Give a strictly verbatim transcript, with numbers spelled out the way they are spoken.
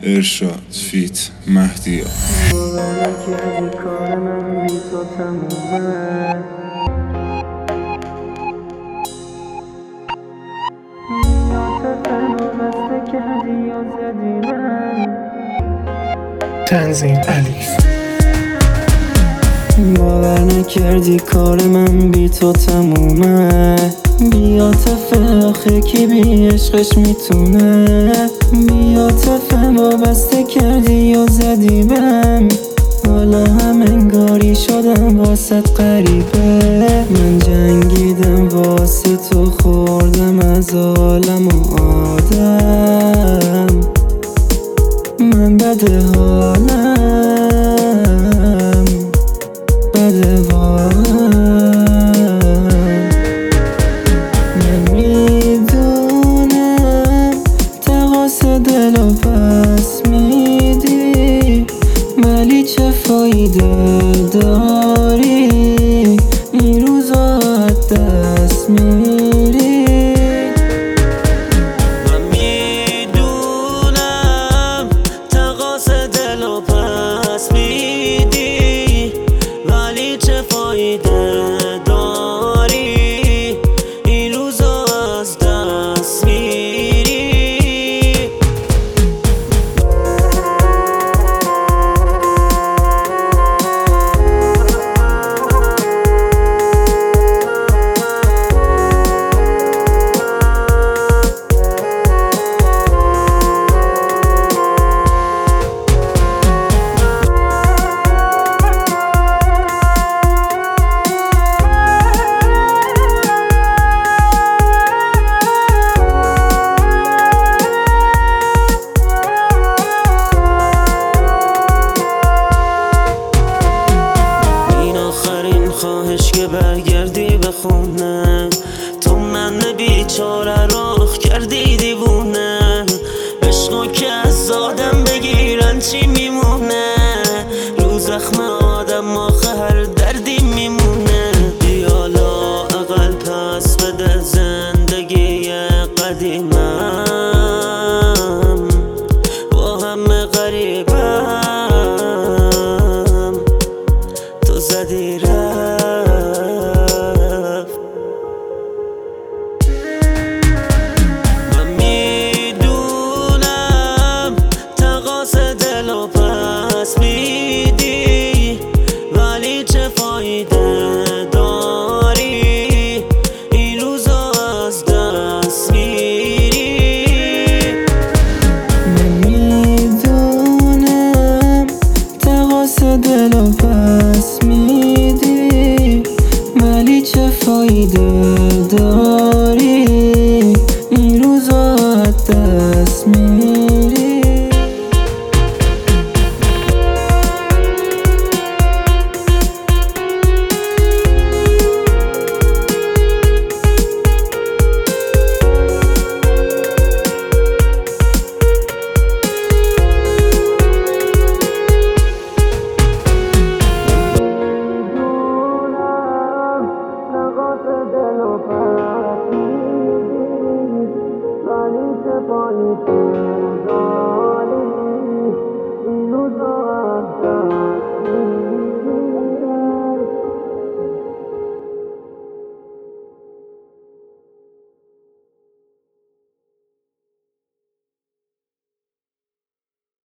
ارشاد فیت مهدیا. باور نکردی کار من بی تو تمومه، عاطفه رو بسته کردی یا زدی من. تنظیم الیف. باور نکردی کار من بی تو تمومه، بی عاطفه آخه کی بی عشقش میتونه. بی عاطفه وابسته کردی یا زدی بهم، حالا هم انگاری شدم واسط غریبه. من جنگیدم واسه تو، خوردم از عالم و آدم، من بده حالم بده واقعا. نمیدونم تقاس دل و پس میدی، ولی چه فایده داری این روزا از دست میری. من میدونم تقاس دل و پس میدی، ولی چه فایده داری این روزا از دست میری. خواهش که برگردی به خونه، تو من بیچاره رو کردی دیوونه. عشقو که از آدم بگیرن چی میمونه، رو زخم آدم آخه هر دردی میمونه. دیالا اقل پس بده زندگی قدیمم، با همه غریبم تو زدی رفت. من میدونم تقاس دل و پس میدی، ولی چه فایده داری این روزا از دست میری. نمیدونم تقاس دل و پس میدی، ولی چه فایده داری این روزا از دست میری. Bye.